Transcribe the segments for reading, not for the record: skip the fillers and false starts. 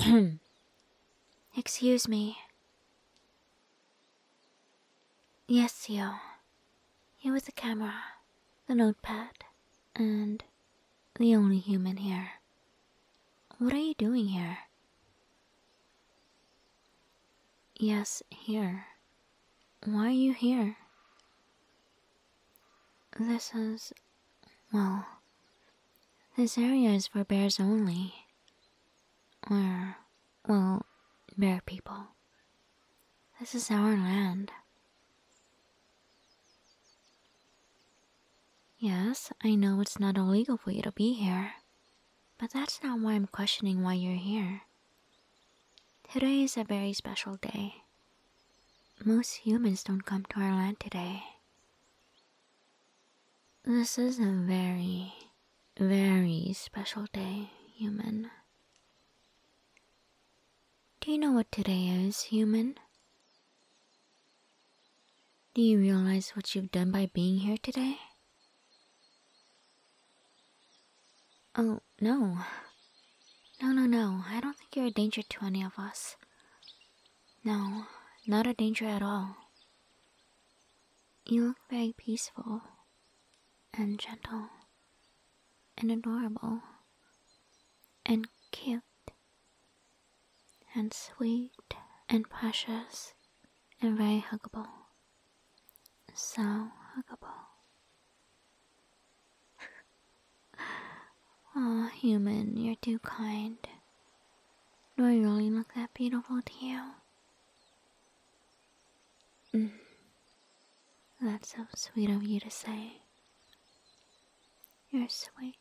Excuse me. Yes, Theo. Here with the camera, the notepad, and the only human here. What are you doing here? Yes, here. Why are you here? Well, this area is for bears only. Or, well, bear people. This is our land. Yes, I know it's not illegal for you to be here, but that's not why I'm questioning why you're here. Today is a very special day. Most humans don't come to our land today. This is a very, very special day, human. Do you know what today is, human? Do you realize what you've done by being here today? Oh, no. No. I don't think you're a danger to any of us. No, not a danger at all. You look very peaceful, and gentle, and adorable, and cute, and sweet, and precious, and very huggable. So huggable. Oh, human, you're too kind. Do I really look that beautiful to you? That's so sweet of you to say. You're sweet.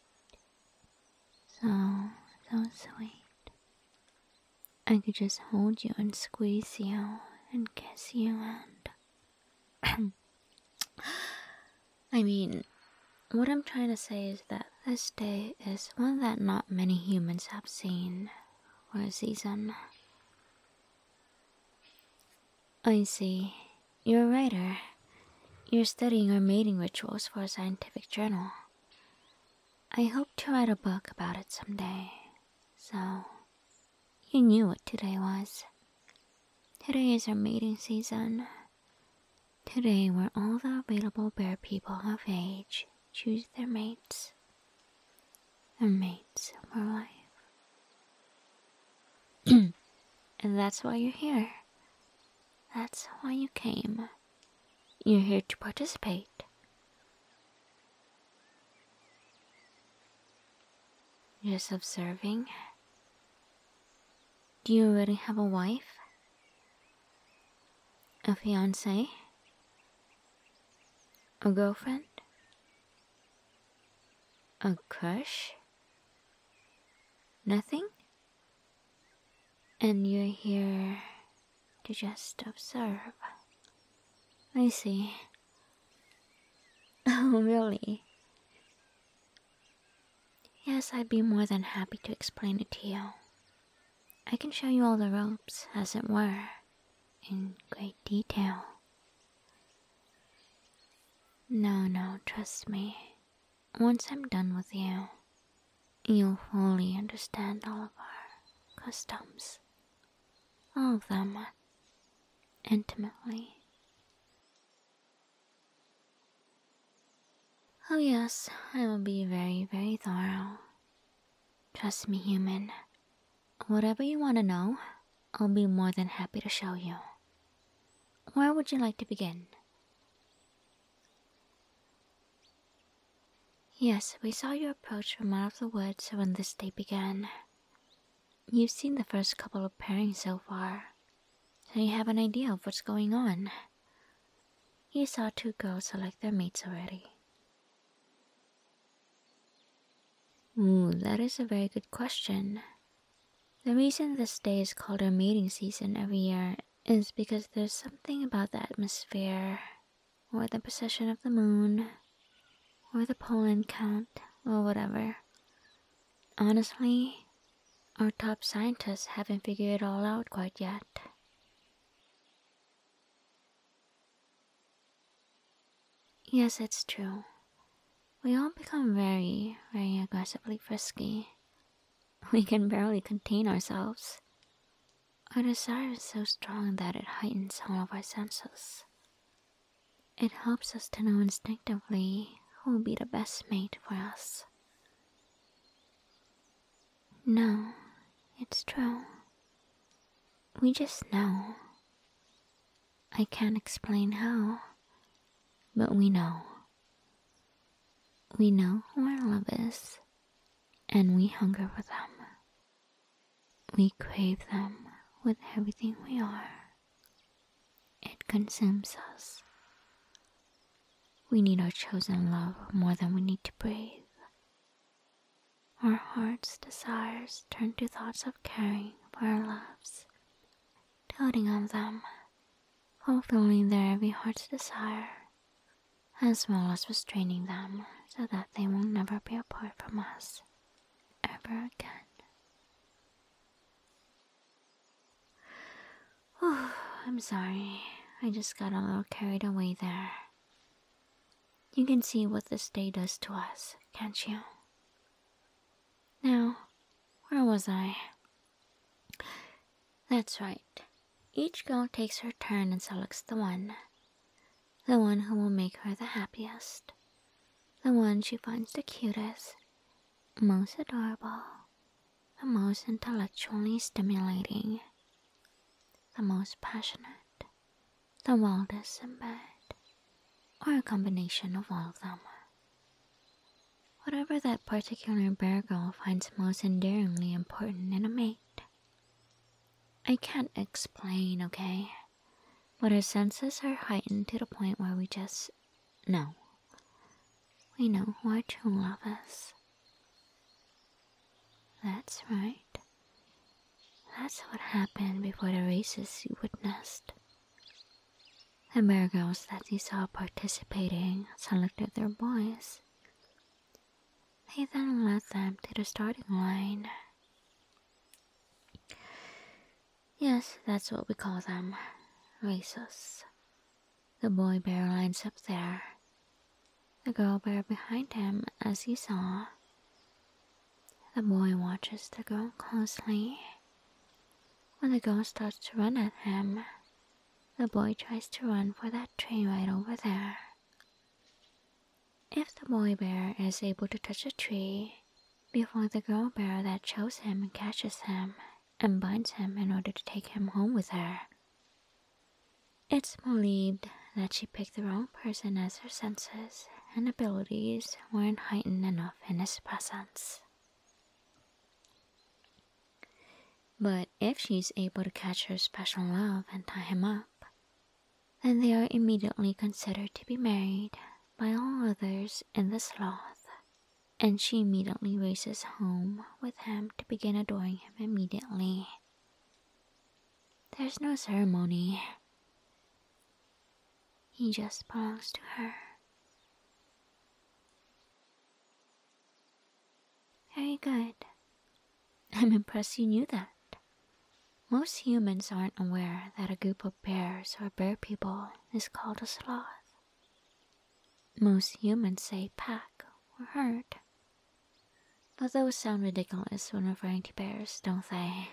So sweet. I could just hold you and squeeze you and kiss you and... I mean, what I'm trying to say is that this day is one that not many humans have seen or a season. I see. You're a writer. You're studying our mating rituals for a scientific journal. I hope to write a book about it someday. So, you knew what today was. Today is our mating season. Today where all the available bear people of age choose their mates. Their mates for life. And that's why you're here. That's why you came. You're here to participate. Just observing. Do you already have a wife? A fiancé? A girlfriend? A crush? Nothing? And you're here to just observe. I see. Oh, really? Yes, I'd be more than happy to explain it to you. I can show you all the ropes, as it were, in great detail. No, trust me. Once I'm done with you, you'll fully understand all of our customs. All of them. Intimately. Oh yes, I will be very, very thorough. Trust me, human. Whatever you want to know, I'll be more than happy to show you. Where would you like to begin? Yes, we saw you approach from out of the woods when this day began. You've seen the first couple of pairings so far, so you have an idea of what's going on. You saw two girls select their mates already. Ooh, that is a very good question. The reason this day is called our mating season every year is because there's something about the atmosphere, or the position of the moon, or the pollen count, or whatever. Honestly, our top scientists haven't figured it all out quite yet. Yes, it's true. We all become very, very aggressively frisky. We can barely contain ourselves. Our desire is so strong that it heightens all of our senses. It helps us to know instinctively who will be the best mate for us. No, it's true. We just know. I can't explain how, but we know. We know who our love is, and we hunger for them. We crave them with everything we are. It consumes us. We need our chosen love more than we need to breathe. Our heart's desires turn to thoughts of caring for our loves, doting on them, fulfilling their every heart's desire, as well as restraining them so that they will never be apart from us ever again. I'm sorry, I just got a little carried away there. You can see what this day does to us, can't you? Now, where was I? That's right. Each girl takes her turn and selects the one who will make her the happiest, the one she finds the cutest, most adorable, the most intellectually stimulating, the most passionate, the wildest in bed, or a combination of all of them. Whatever that particular bear girl finds most endearingly important in a mate. I can't explain, okay? But our senses are heightened to the point where we just know. We know who our true love is. That's right. That's what happened before the races you witnessed. The bear girls that you saw participating selected their boys. They then led them to the starting line. Yes, that's what we call them, races. The boy bear lines up there. The girl bear behind him, as you saw. The boy watches the girl closely. When the girl starts to run at him, the boy tries to run for that tree right over there. If the boy bear is able to touch a tree before the girl bear that chose him catches him and binds him in order to take him home with her, it's believed that she picked the wrong person as her senses and abilities weren't heightened enough in his presence. But if she's able to catch her special love and tie him up, then they are immediately considered to be married by all others in the sloth, and she immediately races home with him to begin adoring him immediately. There's no ceremony. He just belongs to her. Very good. I'm impressed you knew that. Most humans aren't aware that a group of bears or bear people is called a sloth. Most humans say pack or herd. But those sound ridiculous when referring to bears, don't they?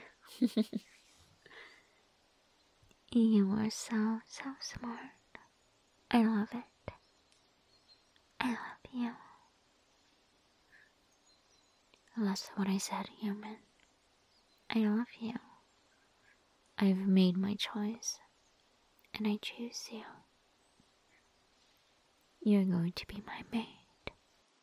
You are so smart. I love it. I love you. That's what I said, human. I love you. I've made my choice, and I choose you. You're going to be my mate.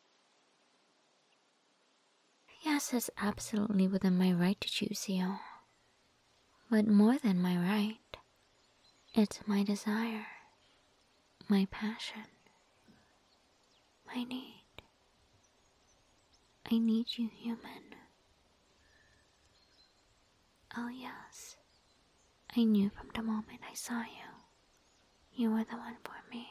Yes, it's absolutely within my right to choose you. But more than my right, it's my desire, my passion, my need. I need you, human. Oh yes, I knew from the moment I saw you, you were the one for me.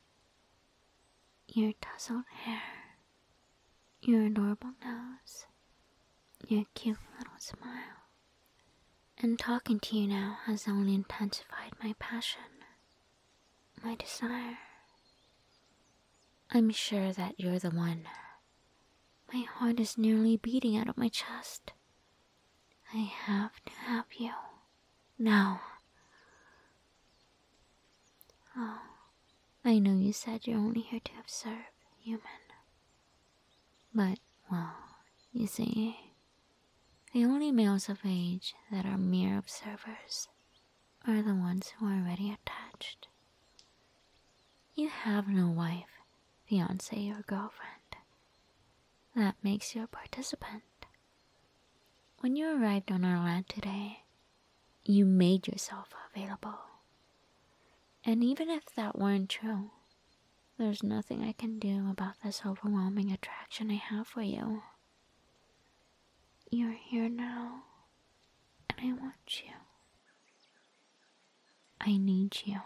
Your tousled hair, your adorable nose, your cute little smile. And talking to you now has only intensified my passion, my desire. I'm sure that you're the one. My heart is nearly beating out of my chest. I have to have you. Now, oh, I know you said you're only here to observe, human. But, well, you see, the only males of age that are mere observers are the ones who are already attached. You have no wife, fiancé, or girlfriend. That makes you a participant. When you arrived on our land today, you made yourself available. And even if that weren't true, there's nothing I can do about this overwhelming attraction I have for you. You're here now, and I want you. I need you.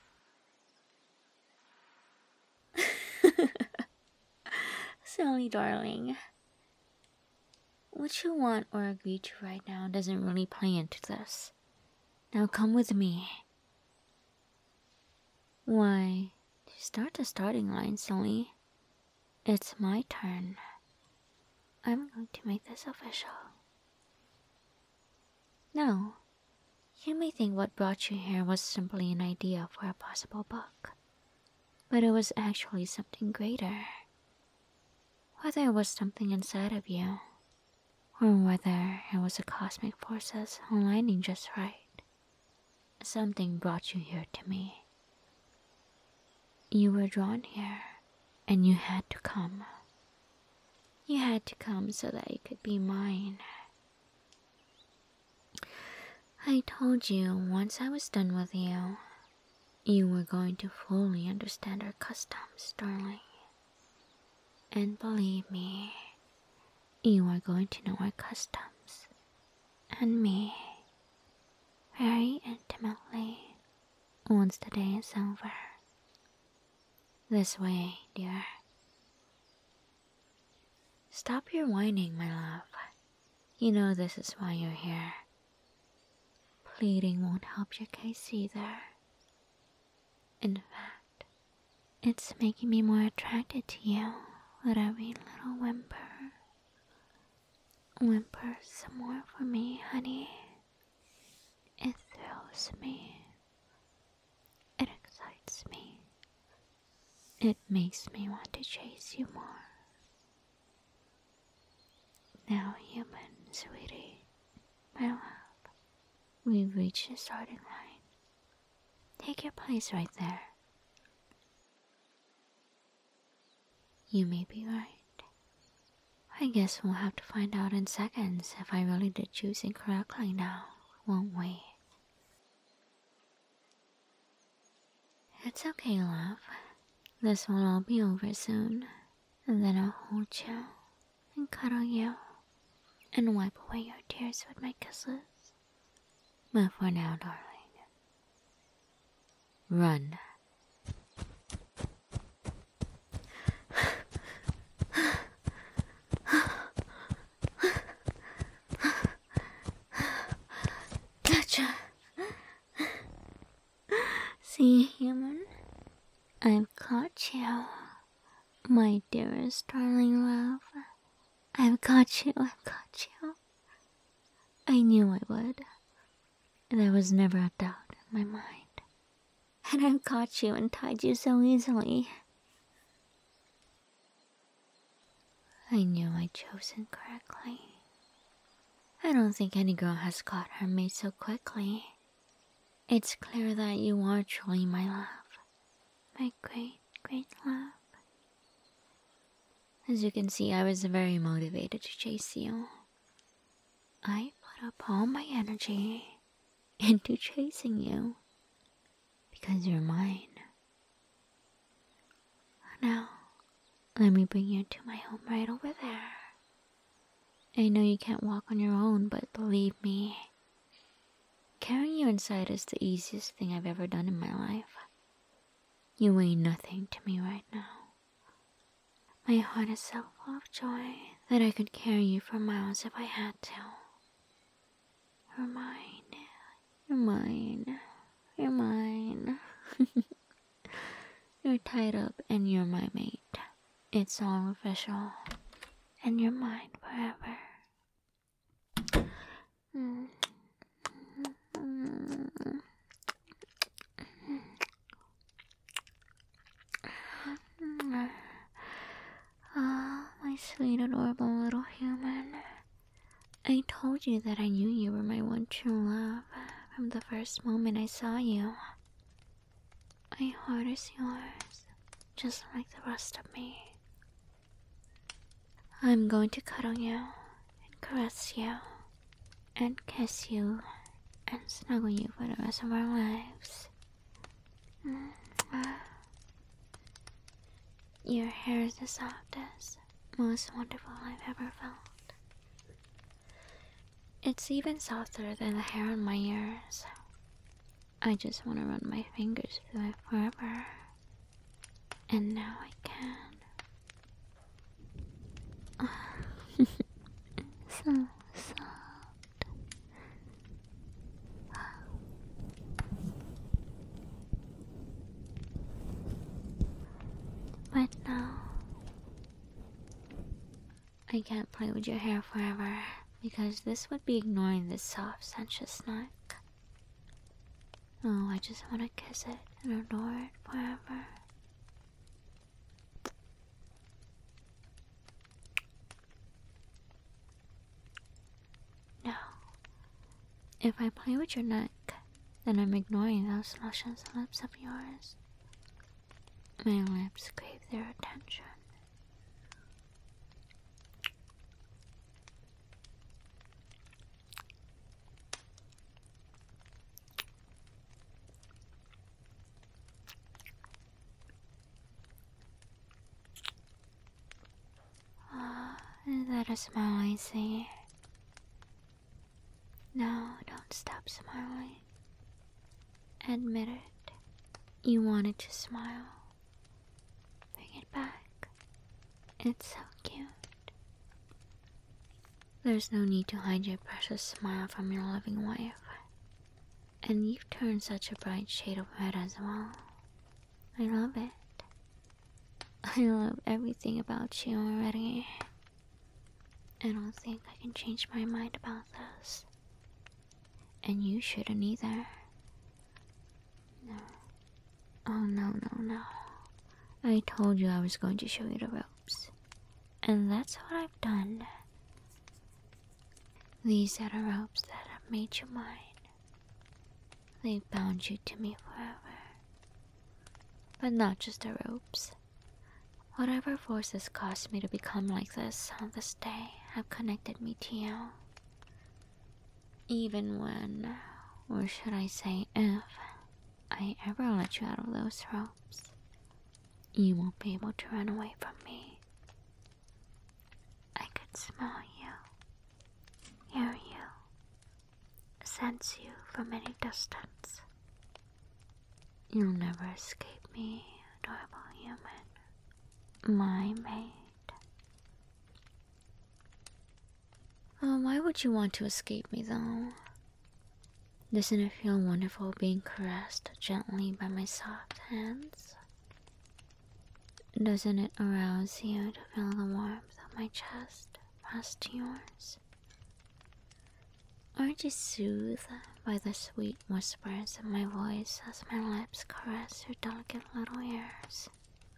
Silly darling. What you want or agree to right now doesn't really play into this. Now come with me. Why, to start the starting line, silly. It's my turn. I'm going to make this official. Now, you may think what brought you here was simply an idea for a possible book. But it was actually something greater. Whether it was something inside of you, or whether it was the cosmic forces aligning just right, something brought you here to me. You were drawn here, and you had to come. You had to come so that you could be mine. I told you once I was done with you, you were going to fully understand our customs, darling. And believe me, you are going to know our customs, and me, very intimately, once the day is over. This way, dear. Stop your whining, my love. You know this is why you're here. Pleading won't help your case either. In fact, it's making me more attracted to you with every little whimper. Whimper some more for me, honey. It thrills me. It excites me. It makes me want to chase you more. Now, human, sweetie, my love, we've reached the starting line. Take your place right there. You may be right. I guess we'll have to find out in seconds if I really did choose incorrectly now, won't we? It's okay, love. This will all be over soon, and then I'll hold you and cuddle you and wipe away your tears with my kisses. But for now, darling, run. Gotcha. See, human, I've caught you, my dearest darling love. I've got you, I've got you. I knew I would. There was never a doubt in my mind. And I've caught you and tied you so easily. I knew I'd chosen correctly. I don't think any girl has caught her mate so quickly. It's clear that you are truly my love. My great, great love. As you can see, I was very motivated to chase you. I put up all my energy into chasing you because you're mine. Now, let me bring you to my home right over there. I know you can't walk on your own, but believe me, carrying you inside is the easiest thing I've ever done in my life. You weigh nothing to me right now. My heart is so full of joy that I could carry you for miles if I had to. You're mine. You're mine. You're mine. You're tied up and you're my mate. It's all official. And you're mine forever. sweet, adorable little human. I told you that I knew you were my one true love from the first moment I saw you. My heart is yours, just like the rest of me. I'm going to cuddle you, and caress you, and kiss you, and snuggle you for the rest of our lives. Your hair is the softest, most wonderful I've ever felt. It's even softer than the hair on my ears. I just want to run my fingers through it forever. And now I can. So soft. But no. I can't play with your hair forever, because this would be ignoring this soft, sensuous neck. Oh, I just want to kiss it and adore it forever. No. If I play with your neck, then I'm ignoring those luscious lips of yours. My lips crave their attention. Is that a smile I see? No, don't stop smiling. Admit it. You wanted to smile. Bring it back. It's so cute. There's no need to hide your precious smile from your loving wife. And you've turned such a bright shade of red as well. I love it. I love everything about you already. I don't think I can change my mind about this. And you shouldn't either. No. Oh, no. I told you I was going to show you the ropes. And that's what I've done. These are the ropes that have made you mine. They bound you to me forever. But not just the ropes. Whatever forces caused me to become like this on this day have connected me to you. Even when, or should I say if, I ever let you out of those ropes, you won't be able to run away from me. I could smell you, hear you, sense you from any distance. You'll never escape me, adorable human, my maid. Oh, why would you want to escape me though? Doesn't it feel wonderful being caressed gently by my soft hands? Doesn't it arouse you to feel the warmth of my chest pressed to yours? Aren't you soothed by the sweet whispers of my voice as my lips caress your delicate little ears?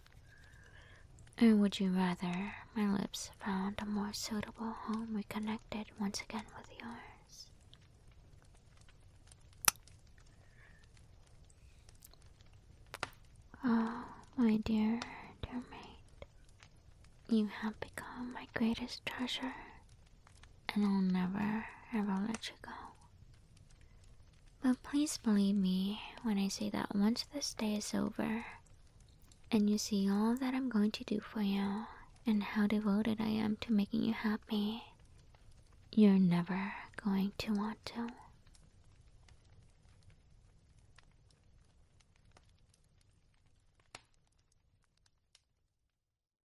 Or would you rather my lips found a more suitable home reconnected once again with yours? Oh, my dear mate, you have become my greatest treasure, and I'll never ever let you go. But please believe me when I say that once this day is over, and you see all that I'm going to do for you, and how devoted I am to making you happy, you're never going to want to.